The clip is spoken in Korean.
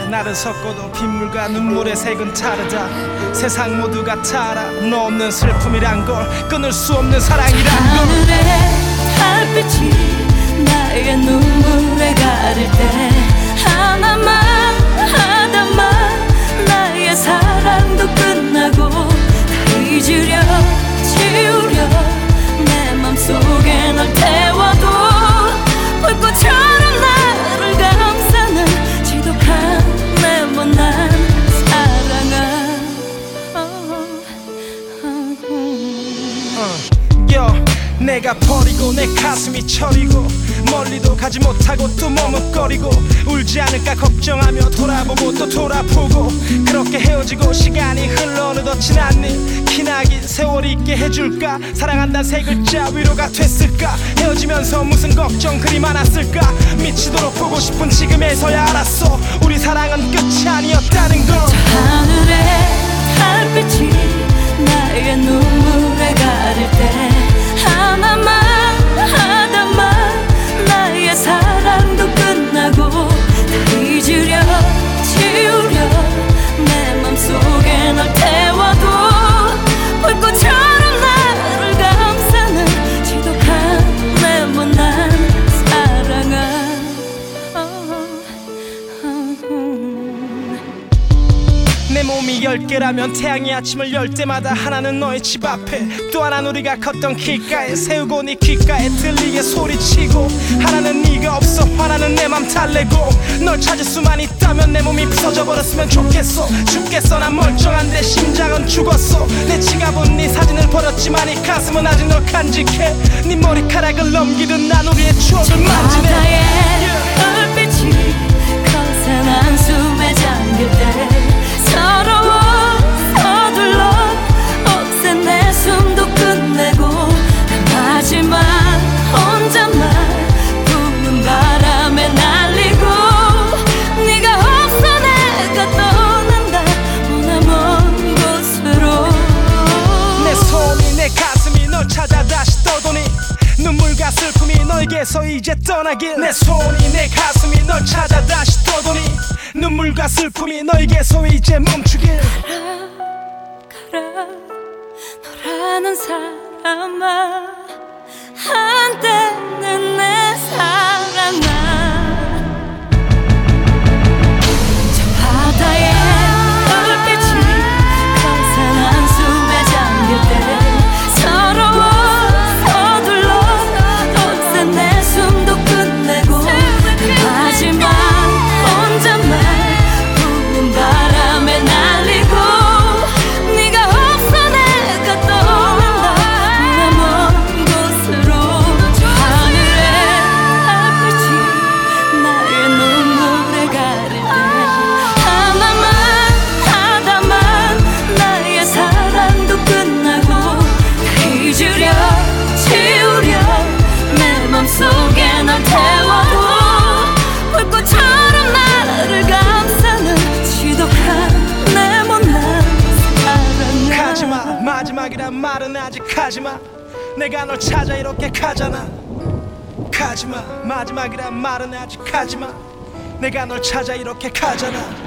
나를 섞어도 빗물과 눈물의 색은 다르다. 세상 모두가 다 알아. 너 없는 슬픔이란 걸, 끊을 수 없는 사랑이란 걸. 하늘의 달빛이 나의 눈물에 가릴 때 하나만 나의 사랑도 끝나고 다 잊으려 지우려 내 맘속에 널 태워도 불꽃처럼 나를 감싸는 지독한 내 못난 사랑아. 내가 버리고 내 가슴이 저리고 멀리도 가지 못하고 또 머뭇거리고 울지 않을까 걱정하며 돌아보고 또 돌아보고 그렇게 헤어지고 시간이 흘러 어느덧 지났니. 기나긴 세월이 있게 해줄까. 사랑한다는 세 글자 위로가 됐을까. 헤어지면서 무슨 걱정 그리 많았을까. 미치도록 보고 싶은 지금에서야 알았어. 우리 사랑은 끝이 아니었다는 걸. 하늘의 달빛이 나의 눈물에 가릴 때 하나만 나의 사랑도 끝나고 다 잊으려 지우려 내 맘속에 널 태워도 불꽃처럼 나를 감싸는 지독한 내 못난 사랑아. 내 몸이 10개라면 태양이 아침을 열 때마다 하나는 너의 집 앞에, 또 하나는 우리가 걷던 길가에 세우고 네 귓가에 들리게 소리치고, 하나는 네가 없어 하나는 내 맘 달래고. 널 찾을 수만 있다면 내 몸이 부서져 버렸으면 좋겠어. 죽겠어 난 멀쩡한데 심장은 죽었어. 내 지갑은 네 사진을 버렸지만 이 가슴은 아직 널 간직해. 네 머리카락을 넘기듯 난 우리의 추억을 만지네. 바다의 불빛이 거센 한숨에 잠길 때 서러워 서둘러 억센 내 숨도 끝내고 마지막 혼잣말 부는 바람에 날리고 네가 없어 내가 떠난다 머나먼 곳으로. 내 손이 내 가슴이 널 찾아 다시 떠도니 눈물과 슬픔이 너에게서 이제 떠나길. 내 손이 내 가슴이 널 찾아 다시 떠도니 눈물과 슬픔이 너에게서 이제 멈추길. 가라 너라는 사람아 한때는 내 사랑아. 저 바다의 불빛이 거센 한숨에 잠길 때 서러워 서둘러 억센 내 숨도 끝내고 마지막 혼잣말 부는 바람에 날리고 네가 없어 내가 떠난다 머나먼 곳으로. 하늘의 달빛이 나의 눈물에 가릴 때 하나만 나의 사랑도 끝나고 다 잊으려 지우려 내 맘속에 널 태워도 불꽃처럼 나를 감싸는 지독한 내 못난 사랑아. 가지마 마지막이란 말은 아직 하지마. 내가 널 찾아 이렇게 가잖아. 가지마 마지막이란 말은 아직 하지마. 내가 널 찾아 이렇게 가잖아.